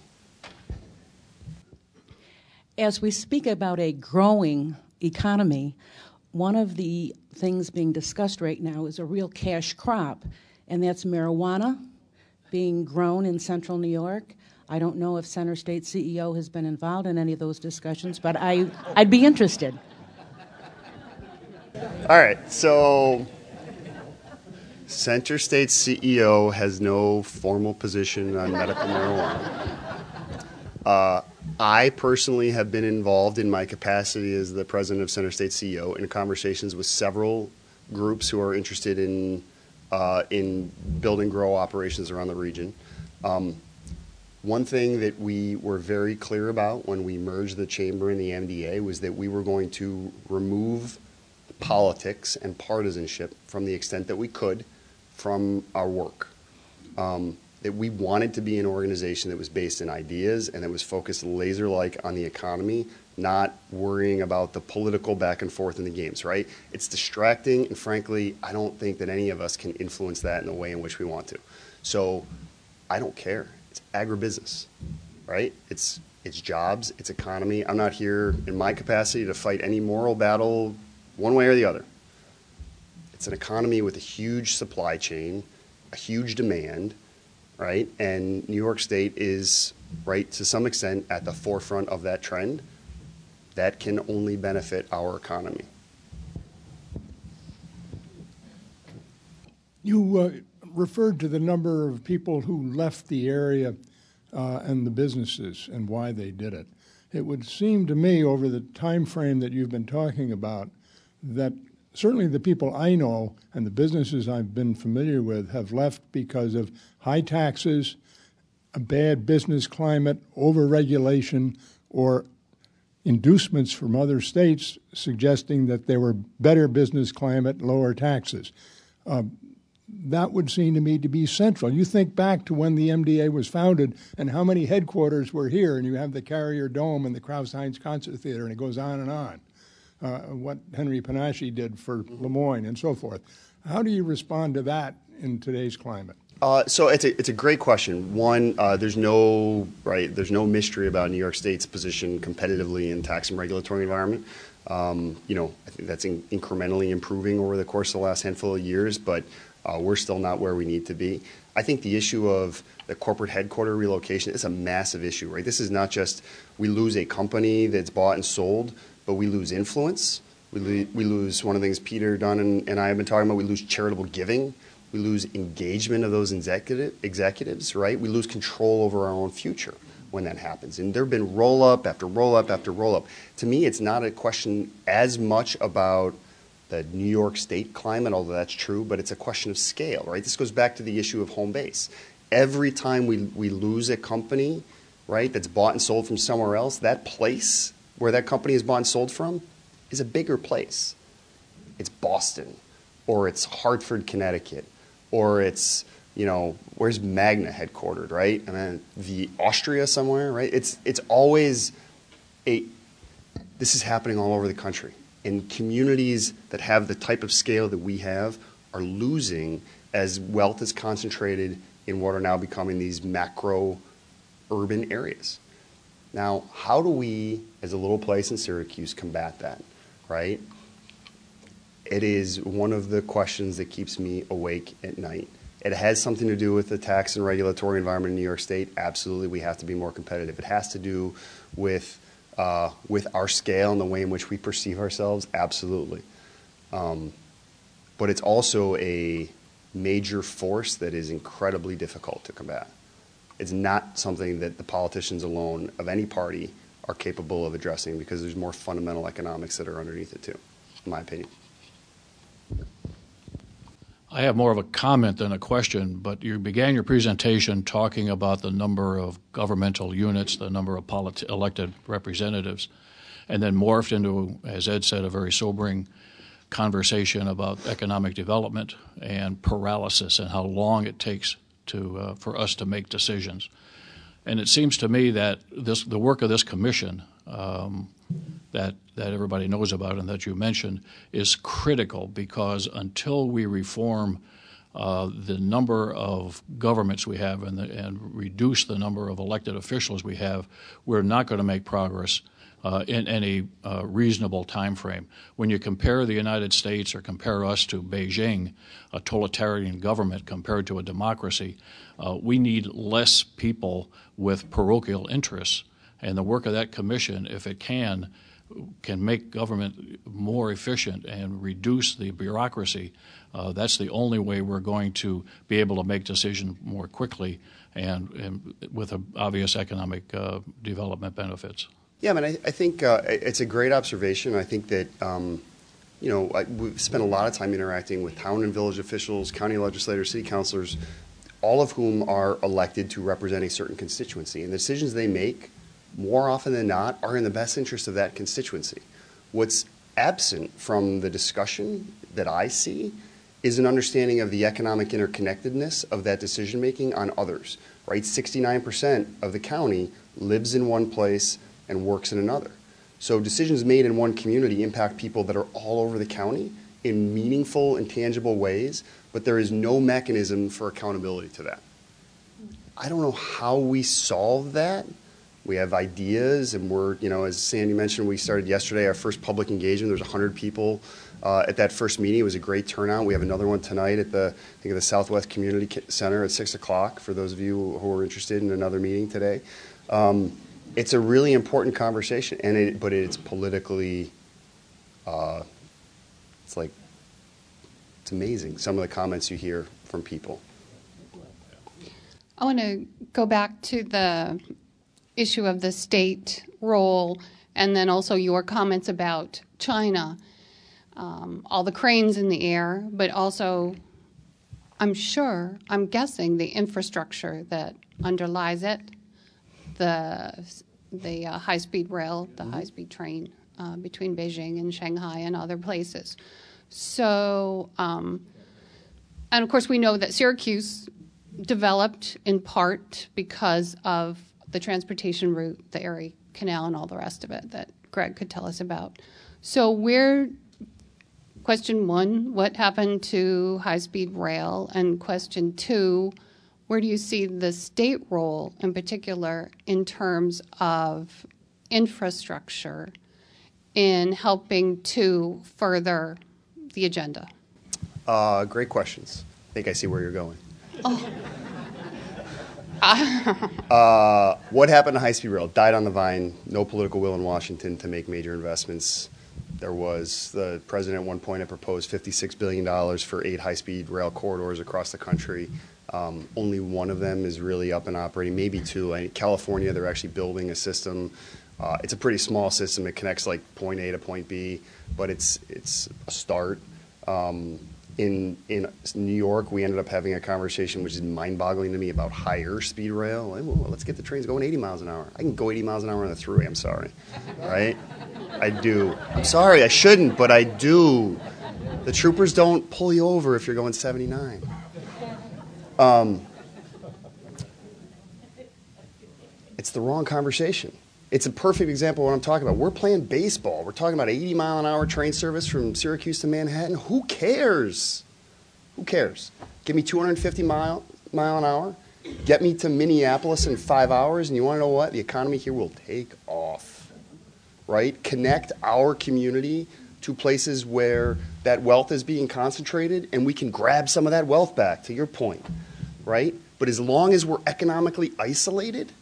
As we speak about a growing economy, one of the things being discussed right now is a real cash crop, and that's marijuana being grown in central New York. I don't know if Center State CEO has been involved in any of those discussions, but I'd be interested. All right, so Center State CEO has no formal position on medical marijuana. I personally have been involved in my capacity as the president of Center State CEO in conversations with several groups who are interested in build and grow operations around the region. One thing that we were very clear about when we merged the chamber and the MDA was that we were going to remove politics and partisanship from the extent that we could from our work. That we wanted to be an organization that was based in ideas and that was focused laser-like on the economy, not worrying about the political back and forth in the games, right? It's distracting, and frankly, I don't think that any of us can influence that in the way in which we want to. So I don't care. It's agribusiness, right? It's jobs, it's economy. I'm not here in my capacity to fight any moral battle one way or the other. It's an economy with a huge supply chain, a huge demand, right? And New York State is, right, to some extent at the forefront of that trend. That can only benefit our economy. You referred to the number of people who left the area and the businesses and why they did it. It would seem to me over the time frame that you've been talking about that certainly the people I know and the businesses I've been familiar with have left because of high taxes, a bad business climate, over-regulation, or inducements from other states suggesting that there were better business climate, lower taxes. That would seem to me to be central. You think back to when the MDA was founded and how many headquarters were here, and you have the Carrier Dome and the Krause-Heinz Concert Theater, and it goes on and on. What Henry Panache did for Lemoyne and so forth. How do you respond to that in today's climate? So it's a great question. One, there's no mystery about New York State's position competitively in tax and regulatory environment. I think that's incrementally improving over the course of the last handful of years, but we're still not where we need to be. I think the issue of the corporate headquarter relocation is a massive issue, right? This is not just we lose a company that's bought and sold, but we lose influence. We lose one of the things Peter Dunn and I have been talking about. We lose charitable giving. We lose engagement of those executives, right? We lose control over our own future when that happens. And there have been roll-up after roll-up after roll-up. To me, it's not a question as much about the New York State climate, although that's true, but it's a question of scale, right? This goes back to the issue of home base. Every time we lose a company, right, that's bought and sold from somewhere else, that place where that company is bought and sold from is a bigger place. It's Boston, or it's Hartford, Connecticut, or it's, where's Magna headquartered, right? And then the Austria somewhere, right? It's always this is happening all over the country. And communities that have the type of scale that we have are losing as wealth is concentrated in what are now becoming these macro urban areas. Now, how do we, as a little place in Syracuse, combat that, right? It is one of the questions that keeps me awake at night. It has something to do with the tax and regulatory environment in New York State. Absolutely, we have to be more competitive. It has to do with our scale and the way in which we perceive ourselves. Absolutely. But it's also a major force that is incredibly difficult to combat. It's not something that the politicians alone of any party are capable of addressing because there's more fundamental economics that are underneath it too, in my opinion. I have more of a comment than a question, but you began your presentation talking about the number of governmental units, the number of elected representatives, and then morphed into, as Ed said, a very sobering conversation about economic development and paralysis and how long it takes for us to make decisions. And it seems to me that the work of this commission that everybody knows about and that you mentioned is critical because until we reform the number of governments we have and reduce the number of elected officials we have, we're not going to make progress in any reasonable time frame. When you compare the United States or compare us to Beijing, a totalitarian government compared to a democracy, we need less people with parochial interests. And the work of that commission, if it can can make government more efficient and reduce the bureaucracy, that's the only way we're going to be able to make decisions more quickly and with obvious economic development benefits. Yeah, I mean, I think it's a great observation. I think that, we've spent a lot of time interacting with town and village officials, county legislators, city councilors, all of whom are elected to represent a certain constituency. And the decisions they make, more often than not, are in the best interest of that constituency. What's absent from the discussion that I see is an understanding of the economic interconnectedness of that decision-making on others, right? 69% of the county lives in one place and works in another. So decisions made in one community impact people that are all over the county in meaningful and tangible ways, but there is no mechanism for accountability to that. I don't know how we solve that. We have ideas, and we're, as Sandy mentioned, we started yesterday our first public engagement. There's 100 people at that first meeting. It was a great turnout. We have another one tonight at the Southwest Community Center at 6 o'clock for those of you who are interested in another meeting today. It's a really important conversation, but it's politically, it's amazing, some of the comments you hear from people. I want to go back to the issue of the state role and then also your comments about China. All the cranes in the air, but also, I'm guessing the infrastructure that underlies it, the high-speed rail, the high-speed train between Beijing and Shanghai and other places. So, and of course we know that Syracuse developed in part because of the transportation route, the Erie Canal and all the rest of it that Greg could tell us about. So question one, what happened to high-speed rail? And question two, where do you see the state role in particular in terms of infrastructure in helping to further the agenda? Great questions. I think I see where you're going. What happened to high-speed rail? Died on the vine. No political will in Washington to make major investments. The president at one point had proposed $56 billion for 8 high-speed rail corridors across the country. Only one of them is really up and operating, maybe 2. In California, they're actually building a system. It's a pretty small system. It connects like point A to point B, but it's a start. In New York, we ended up having a conversation which is mind-boggling to me about higher speed rail. Well, let's get the trains going 80 miles an hour. I can go 80 miles an hour on the thruway, I'm sorry. Right? I do. I'm sorry, I shouldn't, but I do. The troopers don't pull you over if you're going 79. It's the wrong conversation. It's a perfect example of what I'm talking about. We're playing baseball. We're talking about 80-mile-an-hour train service from Syracuse to Manhattan. Who cares? Who cares? Give me 250 mile an hour. Get me to Minneapolis in 5 hours, and you want to know what? The economy here will take off, right? Connect our community to places where that wealth is being concentrated, and we can grab some of that wealth back, to your point, right? But as long as we're economically isolated,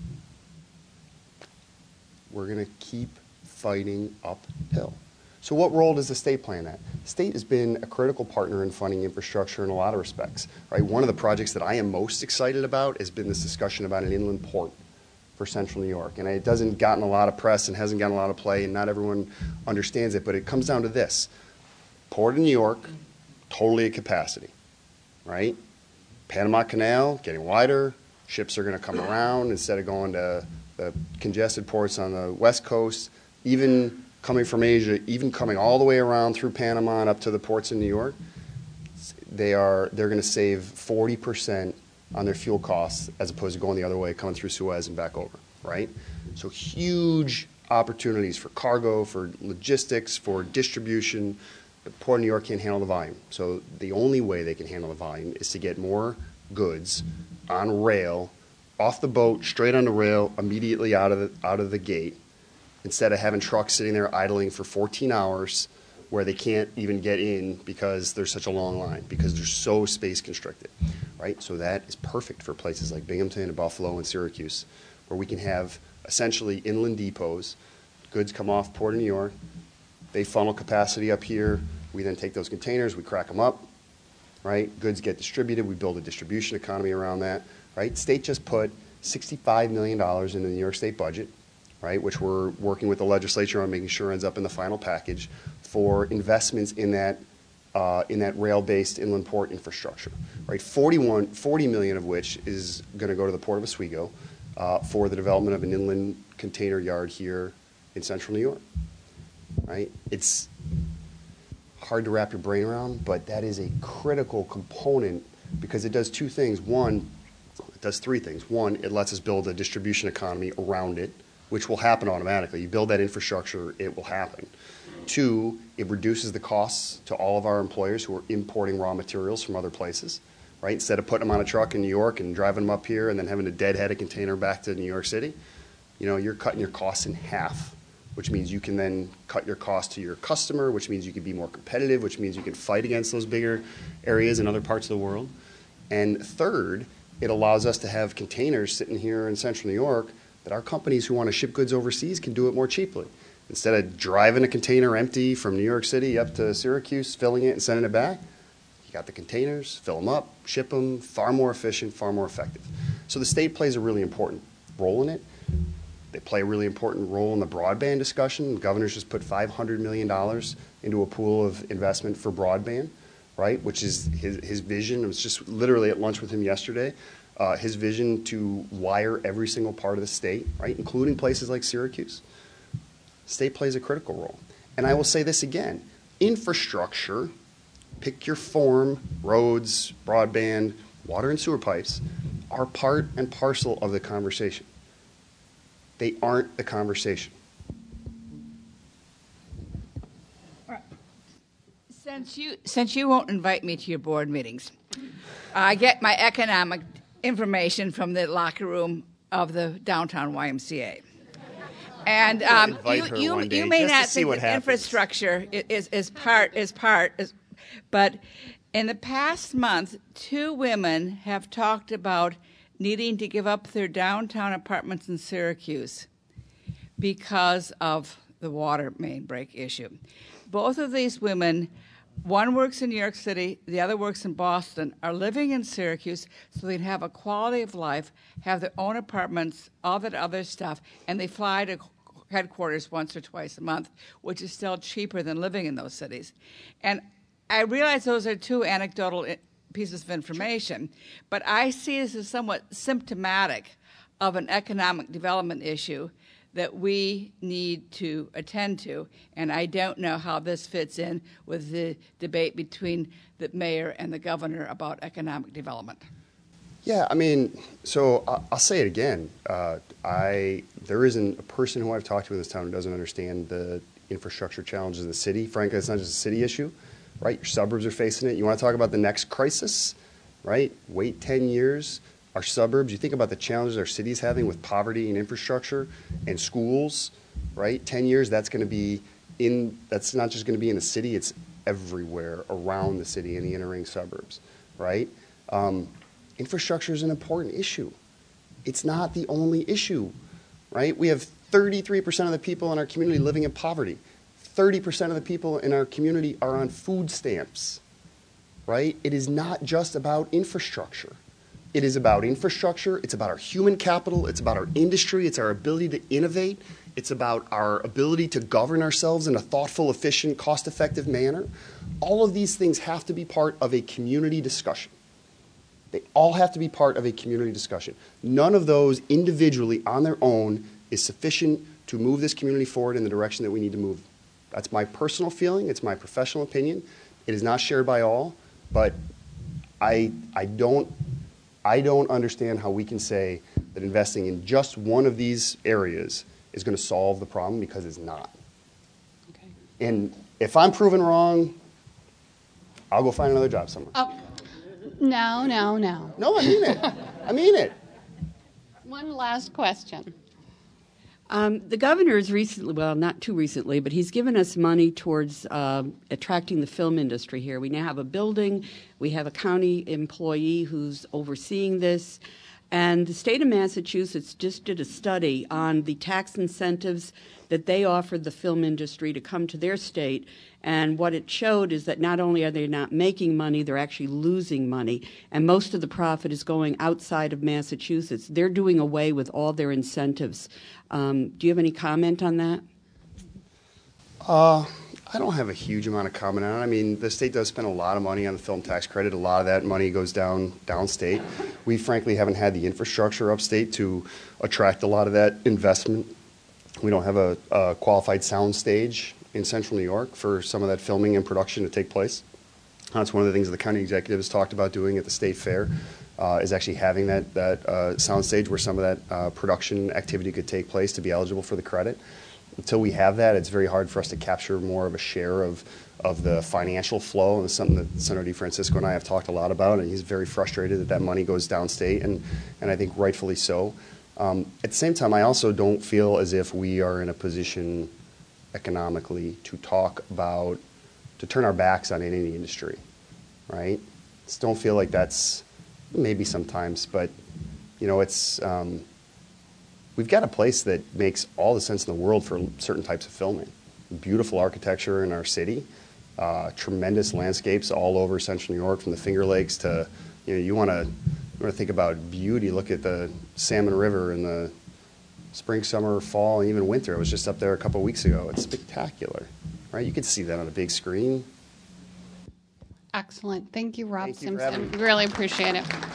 we're going to keep fighting uphill. So what role does the state play in that? The state has been a critical partner in funding infrastructure in a lot of respects. Right? One of the projects that I am most excited about has been this discussion about an inland port for central New York. And it doesn't gotten a lot of press and hasn't gotten a lot of play, and not everyone understands it, but it comes down to this. Port of New York, totally at capacity, right? Panama Canal, getting wider. Ships are going to come around instead of going to the congested ports on the West Coast, even coming from Asia, even coming all the way around through Panama and up to the ports in New York. They're going to save 40% on their fuel costs as opposed to going the other way, coming through Suez and back over, right? So huge opportunities for cargo, for logistics, for distribution. The Port of New York can't handle the volume. So the only way they can handle the volume is to get more goods on rail, off the boat, straight on the rail, immediately out of the gate, instead of having trucks sitting there idling for 14 hours where they can't even get in because there's such a long line, because they're so space constricted, right? So that is perfect for places like Binghamton and Buffalo and Syracuse, where we can have essentially inland depots, Goods come off Port of New York. They funnel capacity up here. We then take those containers, we crack them up, right? Goods get distributed. We build a distribution economy around that, right? State just put $65 million into the New York State budget, right, which we're working with the legislature on making sure ends up in the final package for investments in that rail-based inland port infrastructure, right? 40 million of which is going to go to the Port of Oswego for the development of an inland container yard here in central New York, right? It's hard to wrap your brain around, but that is a critical component because it does two things. One, it does three things. One, it lets us build a distribution economy around it, which will happen automatically. You build that infrastructure, it will happen. Two, it reduces the costs to all of our employers who are importing raw materials from other places, right? Instead of putting them on a truck in New York and driving them up here and then having to deadhead a container back to New York City, you're cutting your costs in half, which means you can then cut your cost to your customer, which means you can be more competitive, which means you can fight against those bigger areas in other parts of the world. And third, it allows us to have containers sitting here in central New York that our companies who want to ship goods overseas can do it more cheaply. Instead of driving a container empty from New York City up to Syracuse, filling it and sending it back, you got the containers, fill them up, ship them, far more efficient, far more effective. So the state plays a really important role in it. They play a really important role in the broadband discussion. The governor's just put $500 million into a pool of investment for broadband, right, which is his vision. I was just literally at lunch with him yesterday. His vision to wire every single part of the state, right, including places like Syracuse. State plays a critical role. And I will say this again. Infrastructure, pick your form, roads, broadband, water and sewer pipes, are part and parcel of the conversation. They aren't the conversation. Since you won't invite me to your board meetings, I get my economic information from the locker room of the downtown YMCA. And you may not think that infrastructure is part, but in the past month, 2 women have talked about needing to give up their downtown apartments in Syracuse because of the water main break issue. Both of these women, one works in New York City, the other works in Boston, are living in Syracuse so they can have a quality of life, have their own apartments, all that other stuff, and they fly to headquarters once or twice a month, which is still cheaper than living in those cities. And I realize those are 2 anecdotal pieces of information, but I see this as somewhat symptomatic of an economic development issue that we need to attend to, and I don't know how this fits in with the debate between the mayor and the governor about economic development. Yeah, I mean, so I'll say it again. There isn't a person who I've talked to in this town who doesn't understand the infrastructure challenges of the city. Frankly, it's not just a city issue, right? Your suburbs are facing it. You want to talk about the next crisis, right? Wait 10 years. Our suburbs, you think about the challenges our city's having with poverty and infrastructure and schools, right? 10 years, that's not just going to be in the city, it's everywhere around the city in the inner-ring suburbs, right? Infrastructure is an important issue. It's not the only issue, right? We have 33% of the people in our community living in poverty. 30% of the people in our community are on food stamps, right? It is not just about infrastructure. It is about infrastructure. It's about our human capital. It's about our industry. It's our ability to innovate. It's about our ability to govern ourselves in a thoughtful, efficient, cost-effective manner. All of these things have to be part of a community discussion. They all have to be part of a community discussion. None of those individually on their own is sufficient to move this community forward in the direction that we need to move. That's my personal feeling. It's my professional opinion. It is not shared by all, but I don't understand how we can say that investing in just one of these areas is going to solve the problem, because it's not. Okay. And if I'm proven wrong, I'll go find another job somewhere. Oh, no. No, I mean it. I mean it. One last question. The governor has recently, well, not too recently, but he's given us money towards attracting the film industry here. We now have a building. We have a county employee who's overseeing this. And the state of Massachusetts just did a study on the tax incentives that they offered the film industry to come to their state. And what it showed is that not only are they not making money, they're actually losing money. And most of the profit is going outside of Massachusetts. They're doing away with all their incentives. Do you have any comment on that? I don't have a huge amount of comment on it. I mean, the state does spend a lot of money on the film tax credit. A lot of that money goes downstate. We frankly haven't had the infrastructure upstate to attract a lot of that investment. We don't have a qualified sound stage in central New York for some of that filming and production to take place. That's one of the things that the county executive has talked about doing at the state fair, is actually having that sound stage where some of that production activity could take place to be eligible for the credit. Until we have that, it's very hard for us to capture more of a share of the financial flow, and it's something that Senator DeFrancisco and I have talked a lot about, and he's very frustrated that that money goes downstate, and I think rightfully so. At the same time, I also don't feel as if we are in a position economically to turn our backs on any industry, right? Just don't feel like that's, maybe sometimes, but, you know, it's... We've got a place that makes all the sense in the world for certain types of filming. Beautiful architecture in our city, tremendous landscapes all over central New York, from the Finger Lakes to, you know, you want to think about beauty. Look at the Salmon River in the spring, summer, fall, and even winter. I was just up there a couple of weeks ago. It's spectacular, right? You could see that on a big screen. Excellent. Thank you, Rob Thank you for having Simpson. me. Really appreciate it.